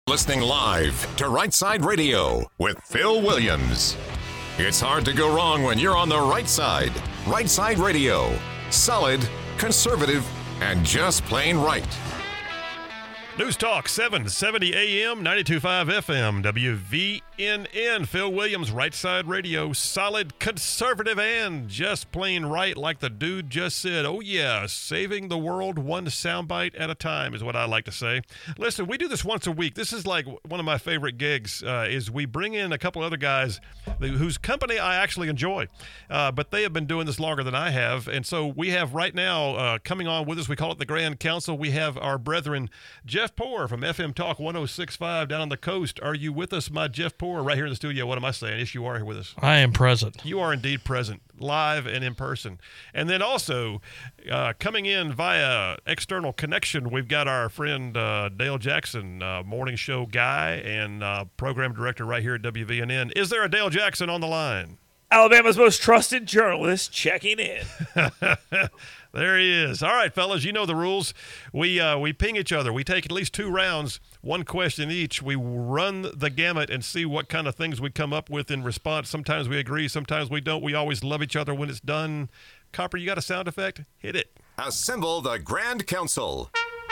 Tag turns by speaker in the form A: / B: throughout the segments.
A: Listening live to Right Side Radio with Phil Williams. It's hard to go wrong when you're on the right side. Right Side Radio. Solid, conservative, and just plain right.
B: News Talk 770 AM, 92.5 FM, WVNN. Phil Williams, Right Side Radio. Solid, conservative, and just plain right, like the dude just said. Oh, yeah, saving the world one soundbite at a time is what I like to say. Listen, we do this once a week. This is like one of my favorite gigs, is we bring in a couple other guys whose company I actually enjoy, but they have been doing this longer than I have. And so we have right now coming on with us, we call it the Grand Council. We have our brethren, Jeff Poor from FM Talk 106.5 down on the coast. Are you with us, my Jeff Poor, right here in the studio? What am I saying? Yes, you are here with us.
C: I am present.
B: You are indeed present, live and in person. And then also coming in via external connection, we've got our friend Dale Jackson, morning show guy and program director right here at WVNN. Is there a Dale Jackson on the line?
D: Alabama's most trusted journalist checking in.
B: There he is. All right, fellas, you know the rules. We ping each other. We take at least 2 rounds, 1 question each. We run the gamut and see what kind of things we come up with in response. Sometimes we agree, sometimes we don't. We always love each other when it's done. Copper, you got a sound effect? Hit it.
A: Assemble the Grand Council.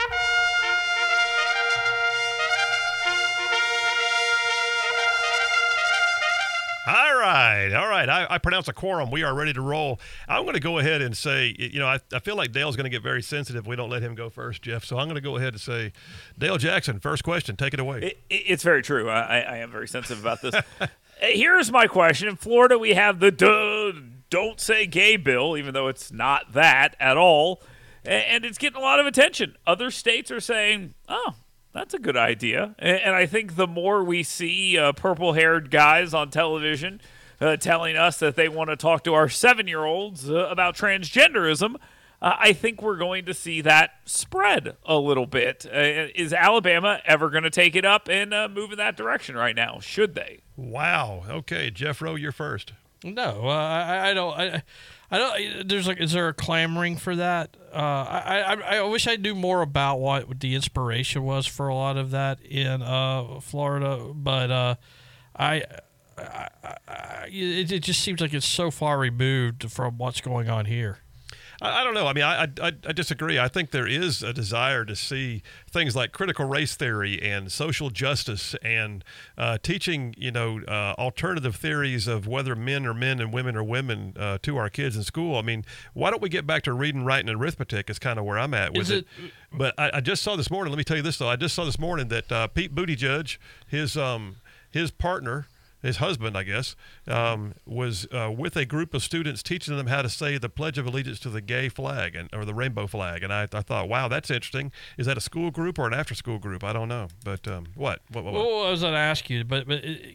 B: All right. I pronounce a quorum. We are ready to roll. I'm going to go ahead and say, I feel like Dale's going to get very sensitive if we don't let him go first, Jeff. So I'm going to go ahead and say, Dale Jackson, first question. Take it away.
D: It's very true. I am very sensitive about this. Here's my question. In Florida, we have the Don't Say Gay bill, even though it's not that at all. And it's getting a lot of attention. Other states are saying, oh, that's a good idea. And I think the more we see purple-haired guys on television telling us that they want to talk to our 7-year-olds about transgenderism, I think we're going to see that spread a little bbit. Is Alabama ever going to take it up and move in that direction right now? Should they?
B: Wow. Okay, Jeff Rowe, you're first.
C: No, I don't. I don't. Is there a clamoring for that? I wish I knew more about what the inspiration was for a lot of that in Florida, but it just seems like it's so far removed from what's going on here.
B: I don't know. I mean, I disagree. I think there is a desire to see things like critical race theory and social justice and teaching, alternative theories of whether men are men and women are women to our kids in school. I mean, why don't we get back to reading, writing, and arithmetic is kind of where I'm at with it. But I just saw this morning, let me tell you this, though. I just saw this morning that Pete Buttigieg, his partner, his husband, I guess, was with a group of students teaching them how to say the Pledge of Allegiance to the gay flag or the rainbow flag. And I thought, wow, that's interesting. Is that a school group or an after-school group? I don't know. But what?
C: Well, I was going to ask you, but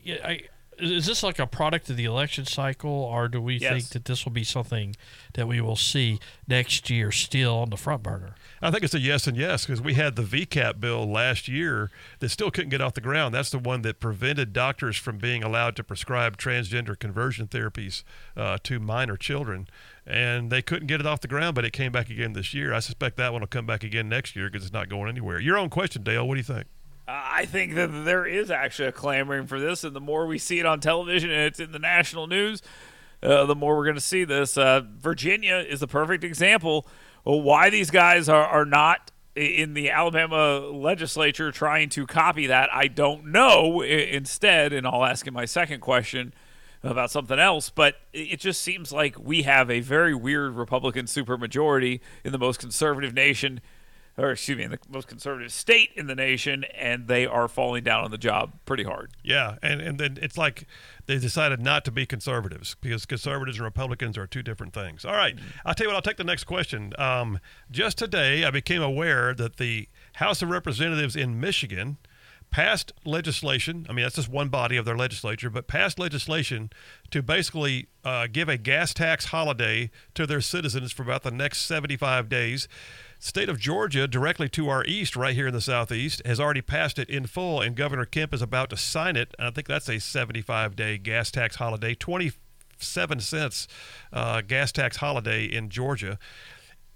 C: is this like a product of the election cycle, or do we think that this will be something that we will see next year still on the front burner?
B: I think it's a yes and yes, because we had the VCAP bill last year that still couldn't get off the ground. That's the one that prevented doctors from being allowed to prescribe transgender conversion therapies to minor children. And they couldn't get it off the ground, but it came back again this year. I suspect that one will come back again next year because it's not going anywhere. Your own question, Dale. What do you think?
D: I think that there is actually a clamoring for this, and the more we see it on television and it's in the national news, the more we're going to see this. Virginia is the perfect example of why these guys are not in the Alabama legislature trying to copy that. I don't know. Instead, and I'll ask you my second question about something else, but it just seems like we have a very weird Republican supermajority in the most conservative nation, in the most conservative state in the nation, and they are falling down on the job pretty hard.
B: Yeah, and then it's like they decided not to be conservatives because conservatives and Republicans are 2 different things. All right, I'll tell you what, I'll take the next question. Just today, I became aware that the House of Representatives in Michigan passed legislation. I mean, that's just one body of their legislature, but passed legislation to basically give a gas tax holiday to their citizens for about the next 75 days. State of Georgia, directly to our east, right here in the southeast, has already passed it in full, and Governor Kemp is about to sign it. And I think that's a 75-day gas tax holiday, 27 cents gas tax holiday in Georgia.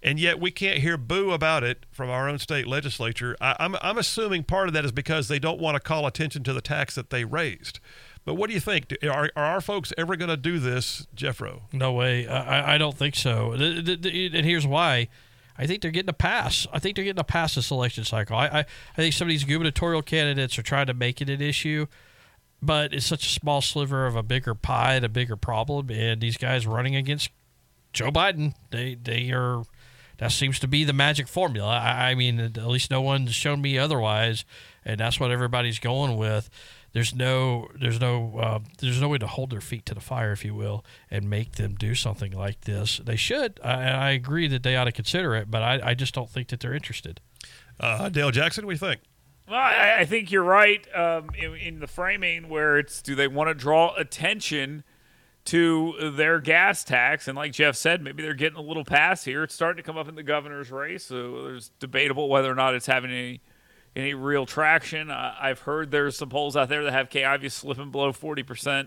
B: and yet we can't hear boo about it from our own state legislature. I'm assuming part of that is because they don't want to call attention to the tax that they raised. But what do you think? Are our folks ever going to do this, Jeffro?
C: No way. I don't think so. And here's why. I think they're getting a pass. I think they're getting a pass this election cycle. I think some of these gubernatorial candidates are trying to make it an issue, but it's such a small sliver of a bigger pie and a bigger problem. And these guys running against Joe Biden, they are. That seems to be the magic formula. I mean, at least no one's shown me otherwise, and that's what everybody's going with. There's no way to hold their feet to the fire, if you will, and make them do something like this. They should. I agree that they ought to consider it, but I just don't think that they're interested.
B: Dale Jackson, what do you think?
D: Well, I think you're right in the framing where it's, do they want to draw attention to their gas tax? And like Jeff said, maybe they're getting a little pass here. It's starting to come up in the governor's race, so there's debatable whether or not it's having any real traction. I've heard there's some polls out there that have Kay Ivey slipping below 40%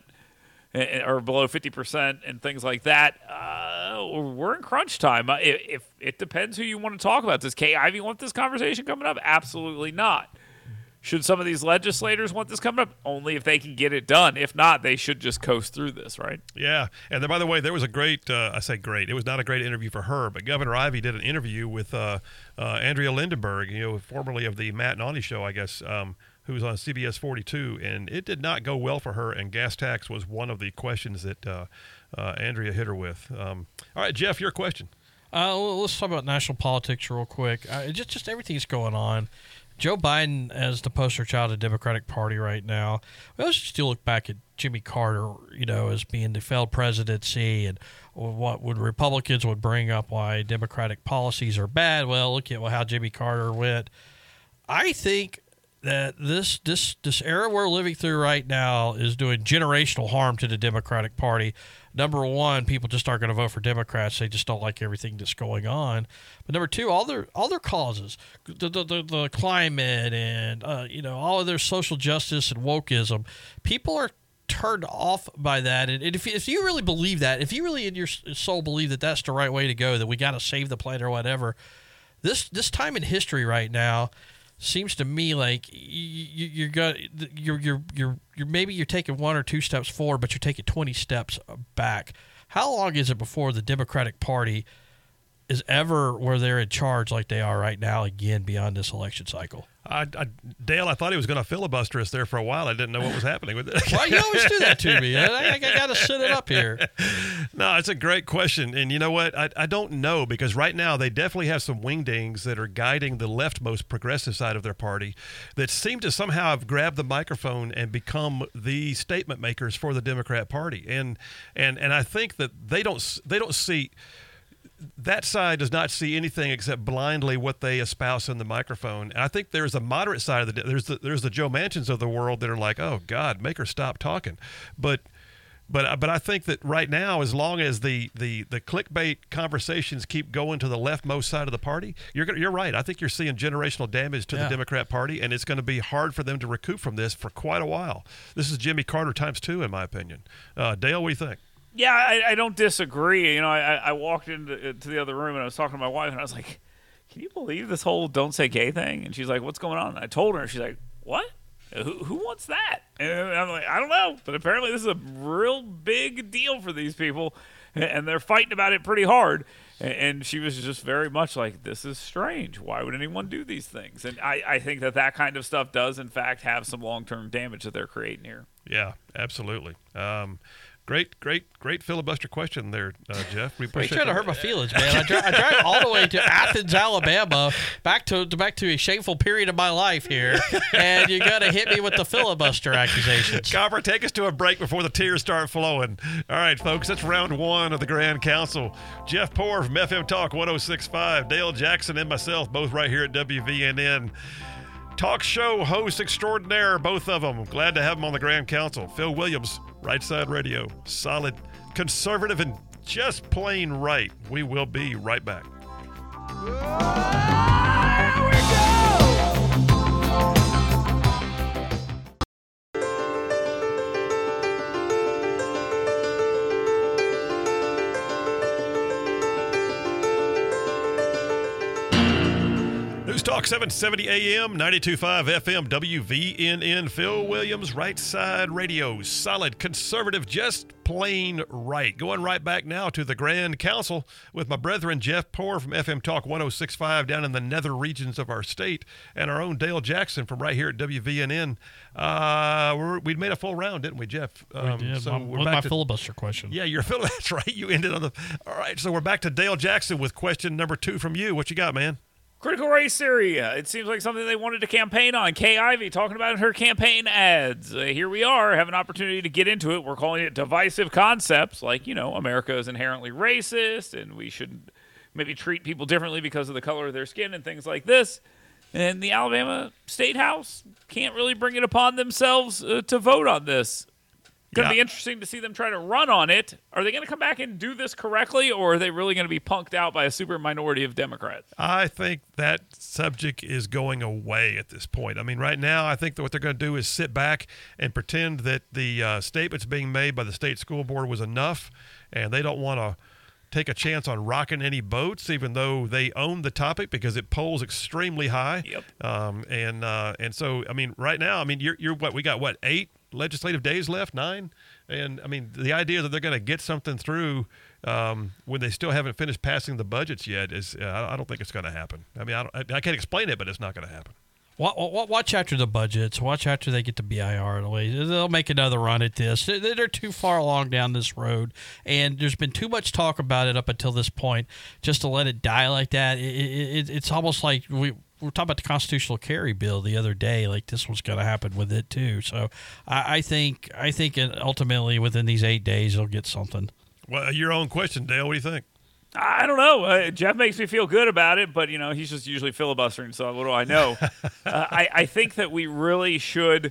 D: or below 50% and things like that. We're in crunch time. If it depends who you want to talk about. Does Kay Ivey want this conversation coming up? Absolutely not. Should some of these legislators want this coming up? Only if they can get it done. If not, they should just coast through this, right?
B: Yeah. And then, by the way, there was a great, I say great, it was not a great interview for her, but Governor Ivey did an interview with Andrea Lindenberg, formerly of the Matt Nonny Show, I guess, who was on CBS 42, and it did not go well for her, and gas tax was one of the questions that Andrea hit her with. All right, Jeff, your question.
C: Let's talk about national politics real quick. Just everything's going on. Joe Biden as the poster child of the Democratic Party right now. Well, let's still look back at Jimmy Carter, as being the failed presidency and what would Republicans would bring up why Democratic policies are bad. Well, look at how Jimmy Carter went. I think that this era we're living through right now is doing generational harm to the Democratic Party. Number one, people just aren't going to vote for Democrats. They just don't like everything that's going on. But number two, all their causes, the climate and all of their social justice and wokeism, people are turned off by that. And if you really believe that, if you really in your soul believe that that's the right way to go, that we got to save the planet or whatever, this time in history right now seems to me like you're taking one or two steps forward, but you're taking 20 steps back. How long is it before the Democratic Party is ever where they're in charge like they are right now again beyond this election cycle?
B: Dale, I thought he was going to filibuster us there for a while. I didn't know what was happening with it.
C: Why you always do that to me? I got to sit it up here.
B: No, it's a great question. And you know what? I don't know, because right now they definitely have some wingdings that are guiding the leftmost progressive side of their party that seem to somehow have grabbed the microphone and become the statement makers for the Democrat Party. And I think that they don't see – that side does not see anything except blindly what they espouse in the microphone. And I think there's a moderate side of there's the Joe Manchins of the world that are like, oh God, make her stop talking. But I think that right now, as long as the clickbait conversations keep going to the leftmost side of the party, you're right. I think you're seeing generational damage to the Democrat Party, and it's going to be hard for them to recoup from this for quite a while. This is Jimmy Carter times 2, in my opinion. Dale, what do you think?
D: Yeah, I don't disagree. I walked into the other room and I was talking to my wife and I was like, can you believe this whole don't say gay thing? And she's like, what's going on? And I told her and she's like, what? Who wants that? And I'm like, I don't know. But apparently this is a real big deal for these people and they're fighting about it pretty hard. And she was just very much like, this is strange. Why would anyone do these things? And I think that kind of stuff does, in fact, have some long-term damage that they're creating here.
B: Yeah, absolutely. Great filibuster question there, Jeff. We appreciate
C: You're trying to hurt my feelings, man. I drive all the way to Athens, Alabama, back to a shameful period of my life here, and you're going to hit me with the filibuster accusations.
B: Copper, take us to a break before the tears start flowing. All right, folks, that's round one of the Grand Council. Jeff Poor from FM Talk 106.5, Dale Jackson and myself, both right here at WVNN. Talk show host extraordinaire, both of them. Glad to have them on the Grand Council. Phil Williams, Right Side Radio. Solid, conservative, and just plain right. We will be right back. Talk 770 AM, 92.5 FM, WVNN. Phil Williams, Right Side Radio. Solid, conservative, just plain right. Going right back now to the Grand Council with my brethren Jeff Poor from FM Talk 106.5 down in the nether regions of our state, and our own Dale Jackson from right here at WVNN. We made a full round, didn't we, Jeff?
C: We did.
B: So
C: With my filibuster question.
B: Yeah, that's right. You ended on the. All right, so we're back to Dale Jackson with question number 2 from you. What you got, man?
D: Critical race area. It seems like something they wanted to campaign on. Kay Ivey talking about her campaign ads. Here we are, have an opportunity to get into it. We're calling it divisive concepts, like, America is inherently racist, and we should maybe treat people differently because of the color of their skin and things like this. And the Alabama State House can't really bring it upon themselves to vote on this. Going to be interesting to see them try to run on it. Are they going to come back and do this correctly, or are they really going to be punked out by a super minority of Democrats?
B: I think that subject is going away at this point. I mean, right now, I think that what they're going to do is sit back and pretend that the statements being made by the state school board was enough, and they don't want to take a chance on rocking any boats, even though they own the topic because it polls extremely high.
D: Yep.
B: And so, I mean, right now, I mean, you're what, we got, 8 legislative days left, 9? And, I mean, the idea that they're going to get something through when they still haven't finished passing the budgets yet is, I don't think it's going to happen. I mean, I can't explain it, but it's not going to happen.
C: Watch after the budgets. Watch after they get the BIR. They'll make another run at this. They're too far along down this road, and there's been too much talk about it up until this point. Just to let it die like that, it's almost like we were talking about the constitutional carry bill the other day. Like this was going to happen with it too. So I think ultimately within these 8 days they'll get something.
B: Well, your own question, Dale. What do you think?
D: I don't know. Jeff makes me feel good about it, but, he's just usually filibustering, so what do I know? I think that we really should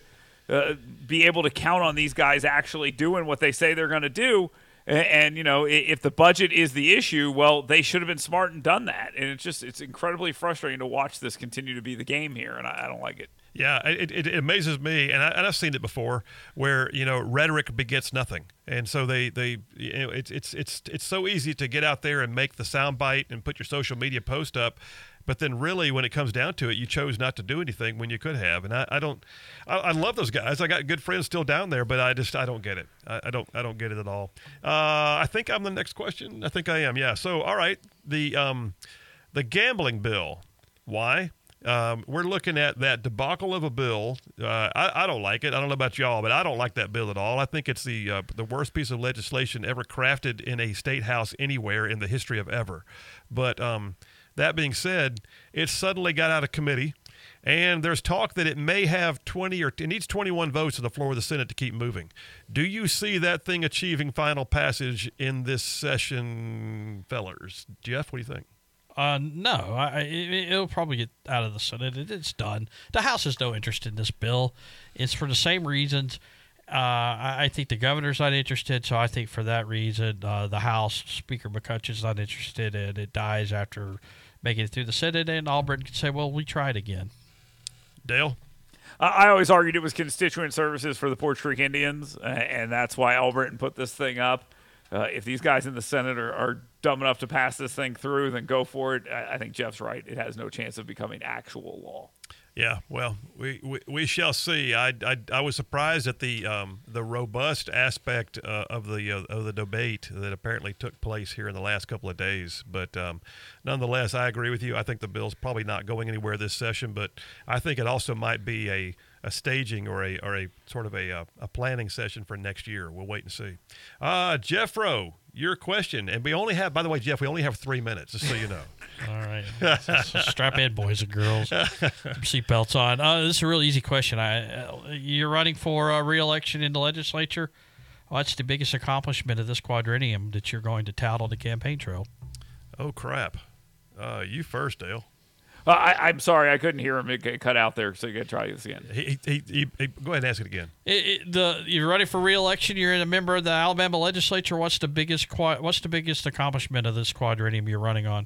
D: be able to count on these guys actually doing what they say they're going to do. And, if the budget is the issue, well, they should have been smart and done that. And it's incredibly frustrating to watch this continue to be the game here, and I don't like it.
B: Yeah, it amazes me, and I've seen it before, where rhetoric begets nothing, and so it's so easy to get out there and make the soundbite and put your social media post up, but then really when it comes down to it, you chose not to do anything when you could have, and I love those guys. I got good friends still down there, but I don't get it. I don't get it at all. I think I'm the next question. I think I am. Yeah. So all right, the gambling bill. Why? We're looking at that debacle of a bill. I don't like it. I don't know about y'all, but I don't like that bill at all. I think it's the worst piece of legislation ever crafted in a state house anywhere in the history of ever. But that being said, it suddenly got out of committee, and there's talk that it may have it needs 21 votes on the floor of the Senate to keep moving. Do you see that thing achieving final passage in this session, fellers? Jeff, what do you think?
C: No, it'll probably get out of the Senate. It's done. The House has no interest in this bill. It's for the same reasons. I think the governor's not interested, so I think for that reason, the House Speaker McCutcheon's not interested, and it dies after making it through the Senate, and Albritton can say, well, we tried again.
B: Dale?
D: I always argued it was constituent services for the Poarch Creek Indians, and that's why Albritton put this thing up. If these guys in the Senate are dumb enough to pass this thing through, then go for it. I think Jeff's right. It has no chance of becoming actual law.
B: Yeah, well, we shall see. I was surprised at the robust aspect of the debate that apparently took place here in the last couple of days. But nonetheless, I agree with you. I think the bill's probably not going anywhere this session, but I think it also might be a staging or a sort of a planning session for next year. We'll wait and see. Jeff Rowe, your question, and we only have, by the way, Jeff, we only have 3 minutes, just so you know.
C: All right. So strap in, boys and girls. Seatbelts on. This is a really easy question. You're running for re-election in the legislature. What's the biggest accomplishment of this quadrennium that you're going to tout on the campaign trail?
B: Oh, crap. You first, Dale.
D: I'm sorry, I couldn't hear him. It got cut out there, so you got to try this again.
B: He go ahead and ask it again.
C: You're running for re-election. You're a member of the Alabama legislature. What's the biggest accomplishment of this quadrennium you're running on?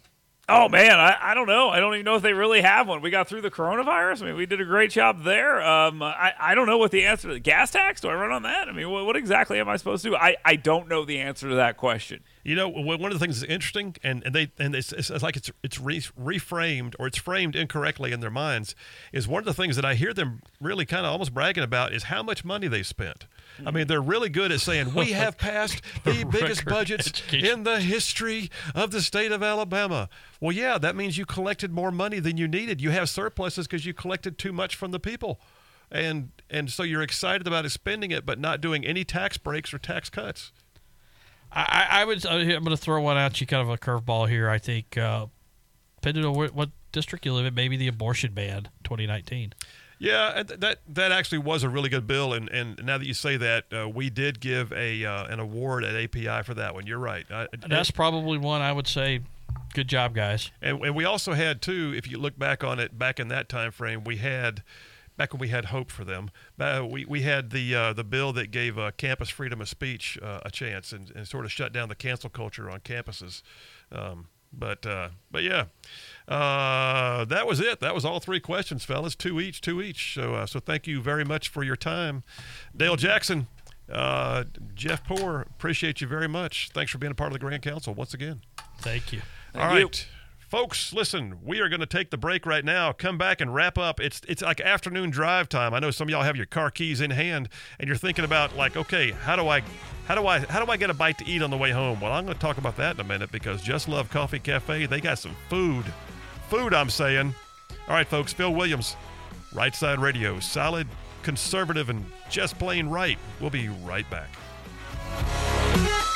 D: Oh, man, I don't know. I don't even know if they really have one. We got through the coronavirus. I mean, we did a great job there. I don't know what the answer to the gas tax. Do I run on that? I mean, what exactly am I supposed to do? I don't know the answer to that question.
B: You know, one of the things that's interesting, and it's like it's reframed, or it's framed incorrectly in their minds, is one of the things that I hear them really kind of almost bragging about is how much money they spent. I mean, they're really good at saying, we have passed the biggest budgets in the history of the state of Alabama. Well, yeah, that means you collected more money than you needed. You have surpluses because you collected too much from the people. And so you're excited about spending it, but not doing any tax breaks or tax cuts.
C: I'm going to throw one at you, kind of a curveball here. I think, depending on what district you live in, maybe the abortion ban 2019.
B: Yeah, that actually was a really good bill, and now that you say that, we did give an award at API for that one. You're right.
C: That's probably one I would say, good job, guys.
B: And we also had, too, if you look back on it, back in that time frame, back when we had hope for them, we had the bill that gave campus freedom of speech a chance and sort of shut down the cancel culture on campuses. But yeah, that was it. That was all three questions, fellas. Two each. So thank you very much for your time. Dale Jackson, Jeff Poor, appreciate you very much. Thanks for being a part of the Grand Council once again.
C: Thank you.
B: All right. Folks, listen, we are going to take the break right now. Come back and wrap up. It's like afternoon drive time. I know some of y'all have your car keys in hand and you're thinking about, like, okay, how do I get a bite to eat on the way home? Well, I'm going to talk about that in a minute, because Just Love Coffee Cafe, they got some food, I'm saying. All right, folks, Phil Williams, Right Side Radio, solid, conservative, and just plain right. We'll be right back.